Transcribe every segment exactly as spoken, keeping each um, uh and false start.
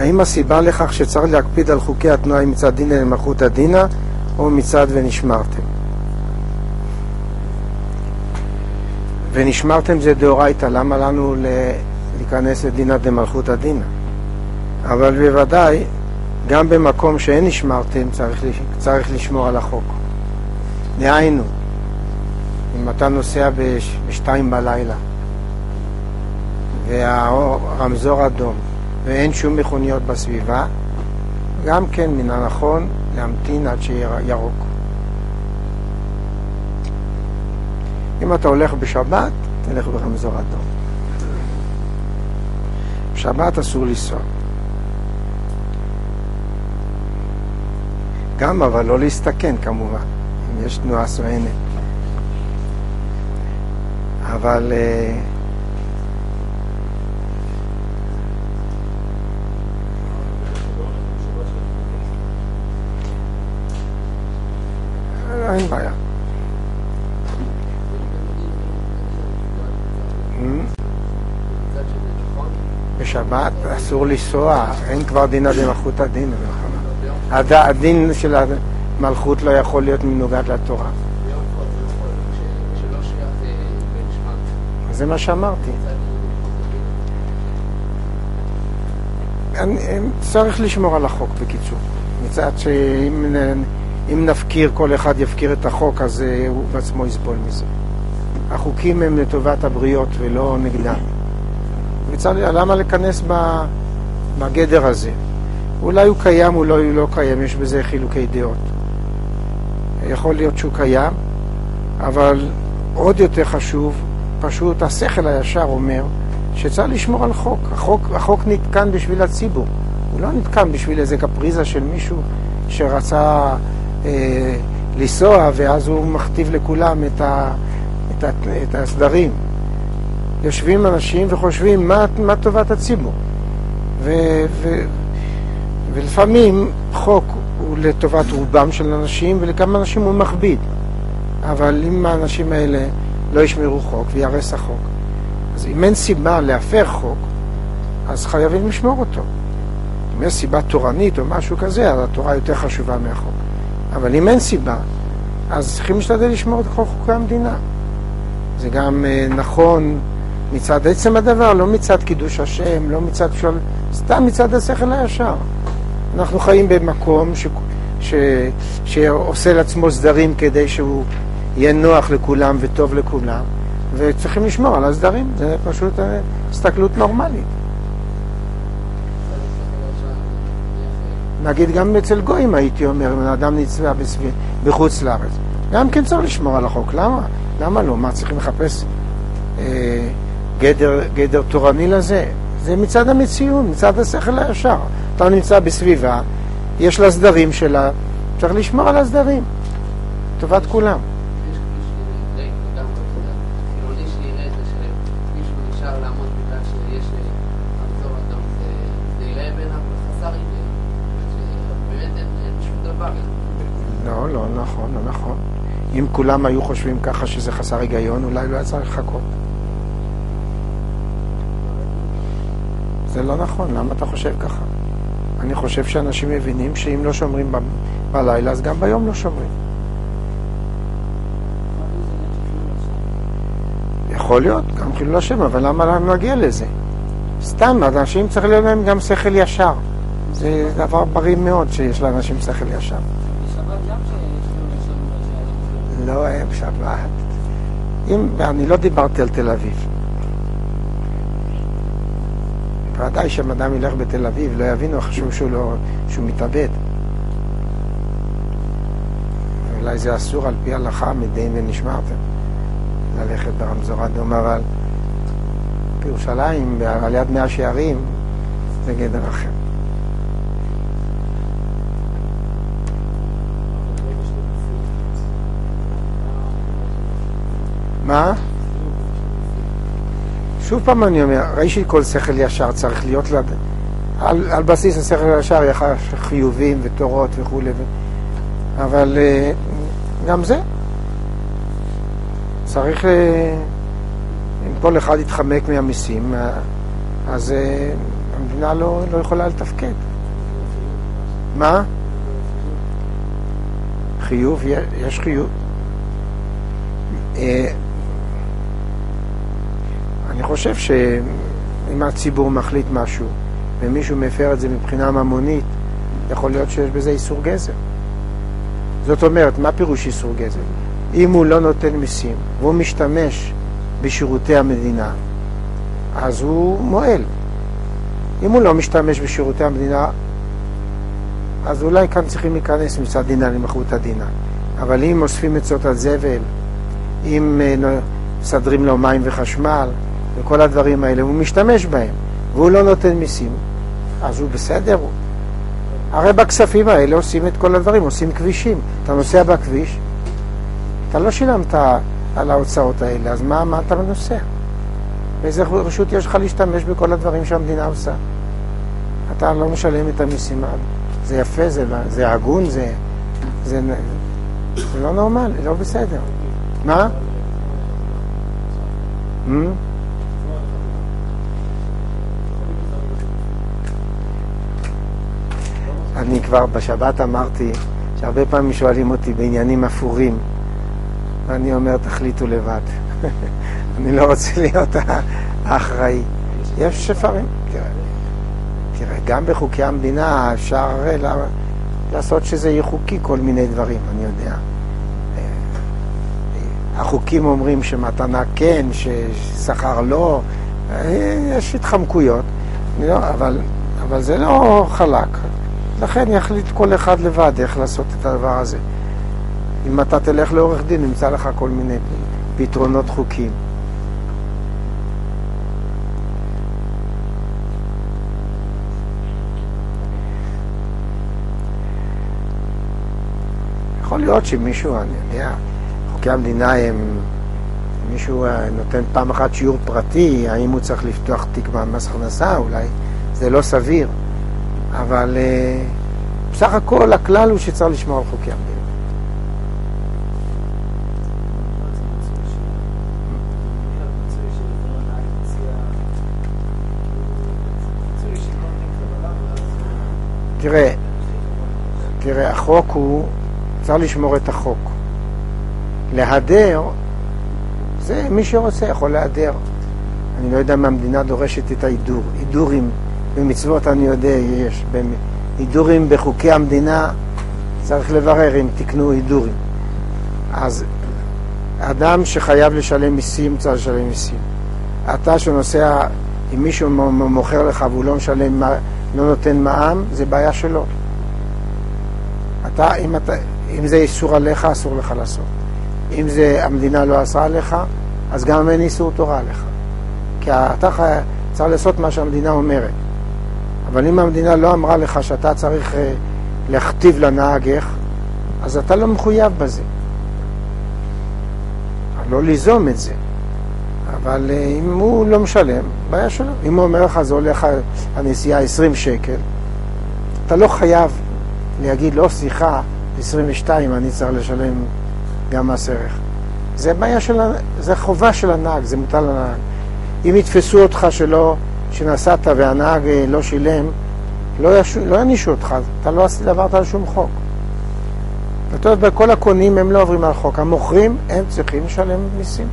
האם הסיבה לכך שצריך להקפיד על חוקי התנועה היא מצד דין למלכות הדינה, או מצד ונשמרתם? ונשמרתם זה דאורייתא, למה לנו להיכנס לדינה דמלכות הדינה? אבל בוודאי, גם במקום שאין נשמרתם, צריך, צריך לשמור על החוק. דהיינו, אם אתה נוסע בש, בשתיים בלילה, והרמזור אדום, ואין שום מכוניות בסביבה, גם כן מן הנכון להמתין עד שיהיה ירוק. אם אתה הולך בשבת, תלך ברמזור אדום. בשבת אסור לנסוע. גם, אבל לא להסתכן כמובן, אם יש תנועה סואנת. אבל אין בעיה. בשבת אסור לנסוע, אין כבר דין דמלכות הדין. הדין של המלכות לא יכול להיות מנוגד לתורה. זה מה שאמרתי. צריך לשמור על החוק בקיצור. מצד שאם אם נפקיר, כל אחד יפקיר את החוק, אז הוא בעצמו יסבול מזה. החוקים הם לטובת הבריות ולא נגדם. מצד, למה להיכנס בגדר הזה? אולי הוא קיים, אולי הוא לא קיים, יש בזה חילוקי דעות. יכול להיות שהוא קיים, אבל עוד יותר חשוב, פשוט השכל הישר אומר שצריך לשמור על חוק. החוק, החוק נתקן בשביל הציבור. הוא לא נתקן בשביל איזה קפריזה של מישהו שרצה אה, לנסוע, ואז הוא מכתיב לכולם את, ה, את, ה, את הסדרים. יושבים אנשים וחושבים מה, מה טובת הציבור. ו, ו, ולפעמים חוק הוא לטובת רובם של אנשים, ולכמה אנשים הוא מכביד. אבל אם האנשים האלה לא ישמרו חוק וירס החוק, אז אם אין סיבה להפר חוק, אז חייבים לשמור אותו. אם יש סיבה תורנית או משהו כזה, אז התורה יותר חשובה מהחוק. אבל אם אין סיבה, אז צריכים להשתדל לשמור את כל חוקי המדינה. זה גם uh, נכון מצד עצם הדבר, לא מצד קידוש השם, לא מצד שול, סתם מצד השכל הישר. אנחנו חיים במקום ש, ש, שעושה לעצמו סדרים כדי שהוא יהיה נוח לכולם וטוב לכולם, וצריכים לשמור על הסדרים. זה פשוט uh, הסתכלות נורמלית. נגיד גם אצל גויים הייתי אומר, אם האדם נצבע בחוץ לארץ, גם כן צריך לשמור על החוק. למה? למה לא? מה צריכים לחפש אה, גדר, גדר תורני לזה? זה מצד המציאות, מצד השכל הישר. אתה נמצא בסביבה, יש לה סדרים שלה, צריך לשמור על הסדרים, טובת כולם. לא, לא נכון, לא נכון. אם כולם היו חושבים ככה שזה חסר היגיון, אולי לא היה צריך לחכות. זה לא נכון, למה אתה חושב ככה? אני חושב שאנשים מבינים שאם לא שומרים ב- בלילה, אז גם ביום לא שומרים. יכול להיות, גם חילול השם, אבל למה לנו נגיע לזה? סתם, אנשים צריך להיות להם גם שכל ישר. זה דבר בריא מאוד שיש לאנשים שכל ישר. לא היה בשבת. אם, אני לא דיברתי על תל אביב. ודאי שאדם ילך בתל אביב, לא יבינו, חשוב שהוא, לא, שהוא מתאבד. אולי זה אסור על פי הלכה, מדין ונשמרתם. ללכת ברמזור אדום, אבל בירושלים, על יד מאה שערים, זה גדר אחר. מה? שוב פעם אני אומר, ראי שכל שכל ישר צריך להיות לד... על, על בסיס השכל הישר יחד חיובים ותורות וכו' ו... אבל גם זה צריך, אם כל אחד יתחמק מהמיסים, אז המדינה לא, לא יכולה לתפקד. מה? חיוב, יש חיוב. אני חושב שאם הציבור מחליט משהו ומישהו מפר את זה מבחינה ממונית, יכול להיות שיש בזה איסור גזל. זאת אומרת, מה פירוש איסור גזל? אם הוא לא נותן מיסים והוא משתמש בשירותי המדינה, אז הוא מועל. אם הוא לא משתמש בשירותי המדינה, אז אולי כאן צריכים להיכנס מצד דינה למחרות הדינה. אבל אם אוספים עצות על זבל, אם מסדרים לו מים וחשמל וכל הדברים האלה, הוא משתמש בהם והוא לא נותן מיסים, אז הוא בסדר. הרי בכספים האלה עושים את כל הדברים, עושים כבישים. אתה נוסע בכביש, אתה לא שילמת על ההוצאות האלה, אז מה, מה אתה נוסע? באיזה רשות יש לך להשתמש בכל הדברים שהמדינה עושה? אתה לא משלם את המיסים. זה יפה, זה, זה הגון, זה, זה, זה לא נורמל, זה לא בסדר. מה? Hmm? אני כבר בשבת אמרתי שהרבה פעמים שואלים אותי בעניינים אפורים, ואני אומר תחליטו לבד. אני לא רוצה להיות האחראי. יש ספרים, תראה, תראה, גם בחוקי המדינה אפשר לעשות שזה יהיה חוקי כל מיני דברים, אני יודע. החוקים אומרים שמתנה כן, ששכר לא, יש התחמקויות, אבל, אבל זה לא חלק. לכן יחליט כל אחד לבד איך לעשות את הדבר הזה. אם אתה תלך לעורך דין, נמצא לך כל מיני פתרונות חוקיים. יכול להיות שמישהו, אני יודע, חוקי המדינה הם, מישהו נותן פעם אחת שיעור פרטי, האם הוא צריך לפתוח תיק במס הכנסה, אולי זה לא סביר. אבל uh, בסך הכל הכלל הוא שצריך לשמור על חוקי המדינה. תראה, תראה, החוק הוא, צריך לשמור את החוק. להדר, זה מי שרוצה יכול להדר. אני לא יודע מה המדינה דורשת את ההידור. הידורים במצוות אני יודע יש. הידורים בחוקי המדינה צריך לברר אם תקנו הידורים. אז אדם שחייב לשלם מיסים צריך לשלם מיסים. אתה שנוסע, אם מישהו מוכר לך והוא לא משלם, לא נותן מע"מ, זה בעיה שלו. אתה, אם, אתה, אם זה איסור עליך, אסור לך לעשות. אם זה המדינה לא עשה עליך, אז גם אין איסור תורה עליך. כי אתה צריך לעשות מה שהמדינה אומרת. אבל אם המדינה לא אמרה לך שאתה צריך להכתיב לנהג איך, אז אתה לא מחויב בזה. לא ליזום את זה. אבל אם הוא לא משלם, בעיה שלו. אם הוא אומר לך, זה הולך הנסיעה עשרים שקל, אתה לא חייב להגיד, לא, סליחה, עשרים ושתיים, אני צריך לשלם גם מס ערך. זה בעיה של, זה חובה של הנהג, זה מוטל לנהג. אם יתפסו אותך שלא, שנסעת והנהג לא שילם, לא, יש, לא ינישו אותך, אתה לא עברת על שום חוק. זאת אומרת, בכל הקונים הם לא עוברים על חוק, המוכרים הם צריכים לשלם מיסים.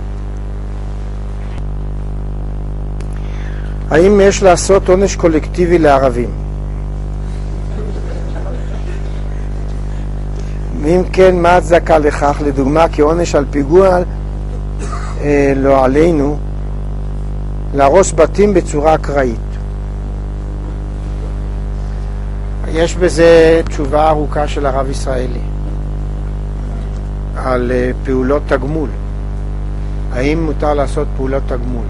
האם יש לעשות עונש קולקטיבי לערבים? אם כן, מה הצדקה לכך? לדוגמה, כעונש על פיגוע אה, לא עלינו, להרוס בתים בצורה אקראית. יש בזה תשובה ארוכה של הרב ישראלי על אה, פעולות תגמול. האם מותר לעשות פעולות תגמול?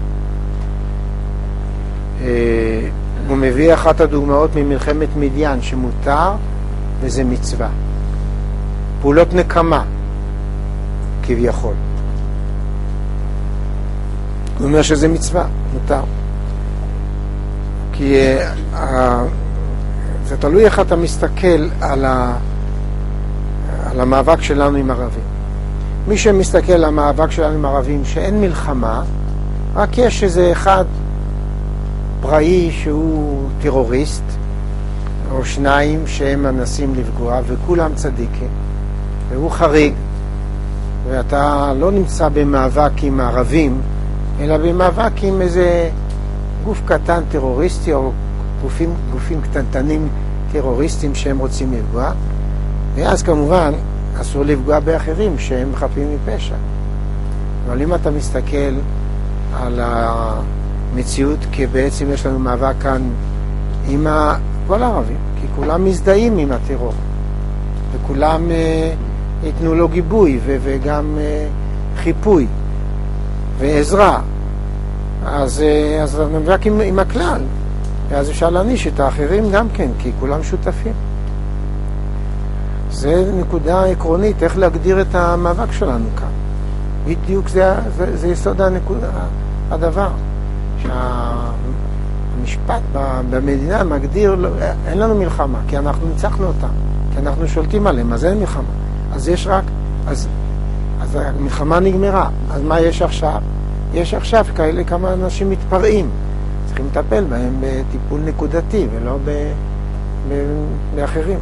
אה, הוא מביא אחת הדוגמאות ממלחמת מדיין שמותר וזה מצווה. פעולות נקמה, כביכול. הוא אומר שזה מצווה, מותר. כי uh, זה תלוי איך אתה מסתכל על, ה, על המאבק שלנו עם ערבים. מי שמסתכל על המאבק שלנו עם ערבים שאין מלחמה, רק יש איזה אחד פראי שהוא טרוריסט, או שניים שהם מנסים לפגוע, וכולם צדיקים, והוא חריג, ואתה לא נמצא במאבק עם הערבים, אלא במאבק עם איזה גוף קטן טרוריסטי, או גופים, גופים קטנטנים טרוריסטים שהם רוצים לפגוע, ואז כמובן אסור לפגוע באחרים שהם חפים מפשע. אבל אם אתה מסתכל על המציאות, כי בעצם יש לנו מאבק כאן עם כל הערבים, כי כולם מזדהים עם הטרור, וכולם אה, ייתנו לו גיבוי ו- וגם אה, חיפוי ועזרה. אז, אה, אז נאבק עם, עם הכלל, ואז אפשר להניש את האחרים גם כן, כי כולם שותפים. זה נקודה עקרונית, איך להגדיר את המאבק שלנו כאן. בדיוק זה, זה, זה יסוד הנקודה, הדבר. שהמשפט במדינה מגדיר, אין לנו מלחמה, כי אנחנו ניצחנו אותם, כי אנחנו שולטים עליהם, אז אין מלחמה. אז יש רק, אז, אז המלחמה נגמרה. אז מה יש עכשיו? יש עכשיו כאלה כמה אנשים מתפרעים. צריכים לטפל בהם בטיפול נקודתי ולא ב, ב, באחרים.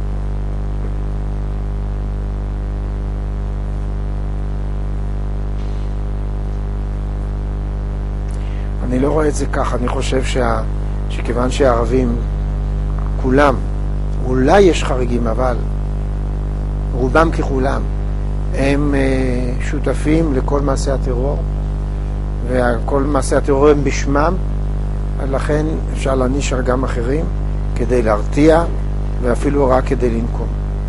אני לא רואה את זה ככה. אני חושב שה, שכיוון שהערבים כולם, אולי יש חריגים, אבל רובם ככולם הם uh, שותפים לכל מעשי הטרור, וכל מעשי הטרור הם בשמם, לכן אפשר להניש גם אחרים כדי להרתיע, ואפילו רק כדי לנקום.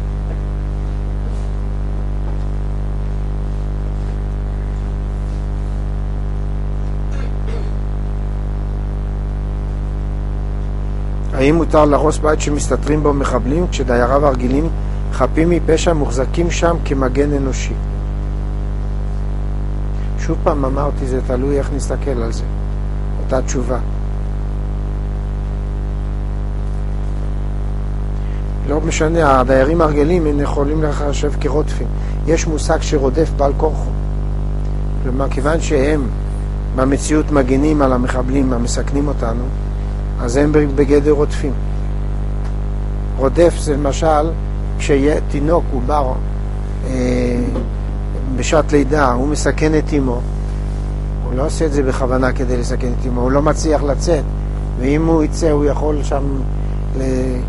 האם מותר להרוס בית שמסתתרים בו מחבלים כשדייריו הרגילים חפים מפשע מוחזקים שם כמגן אנושי? שוב פעם אמרתי, זה תלוי איך נסתכל על זה. אותה תשובה. לא משנה, הדיירים הרגילים הם יכולים לחשב כרודפים. יש מושג שרודף בעל כורחו. כלומר, כיוון שהם במציאות מגנים על המחבלים המסכנים אותנו, אז הם בגדר רודפים. רודף זה למשל, כשיהיה תינוק, הוא בר, אה, בשעת לידה, הוא מסכן את אמו. הוא לא עושה את זה בכוונה כדי לסכן את אמו, הוא לא מצליח לצאת. ואם הוא יצא, הוא יכול שם, ל...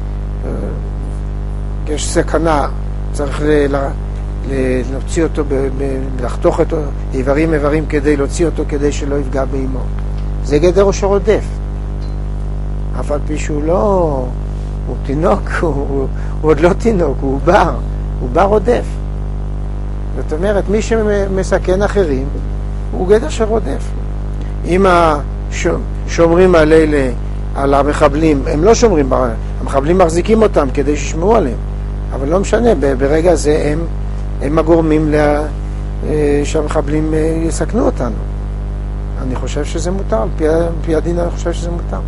יש סכנה, צריך ל... ל... להוציא אותו, ב... ב... לחתוך אותו, איברים איברים כדי להוציא אותו, כדי שלא יפגע באמו. זה גדר שרודף. אף על פי שהוא לא, הוא תינוק, הוא, הוא, הוא עוד לא תינוק, הוא בר, הוא בר רודף. זאת אומרת, מי שמסכן אחרים, הוא גדר שרודף. אם השומרים על אלה, על המחבלים, הם לא שומרים, המחבלים מחזיקים אותם כדי שישמעו עליהם, אבל לא משנה, ברגע זה הם, הם הגורמים לה, שהמחבלים יסכנו אותנו. אני חושב שזה מותר, על פי, על פי הדין אני חושב שזה מותר.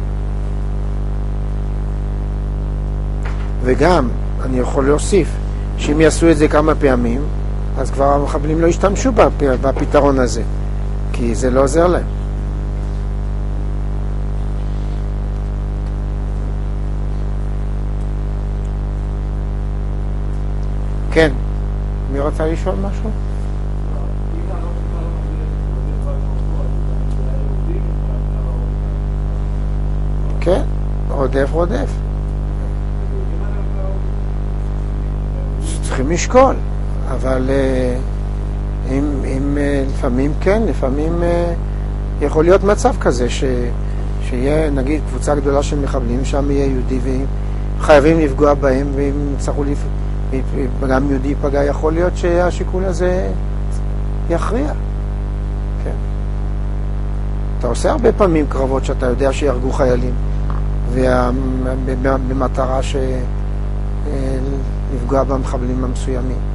וגם, אני יכול להוסיף, שאם יעשו את זה כמה פעמים, אז כבר המחבלים לא ישתמשו בפתרון הזה, כי זה לא עוזר להם. כן, מי רוצה לשאול משהו? כן, רודף רודף. צריכים לשקול, אבל אם, אם לפעמים כן, לפעמים יכול להיות מצב כזה ש, שיהיה נגיד קבוצה גדולה של מחבלים, שם יהיה יהודי וחייבים לפגוע בהם, ואם צריכו לפ... גם יהודי ייפגע, יכול להיות שהשיקול הזה יכריע. כן. אתה עושה הרבה פעמים קרבות שאתה יודע שירגו חיילים, ובמטרה ש... לפגוע במחבלים המסוימים.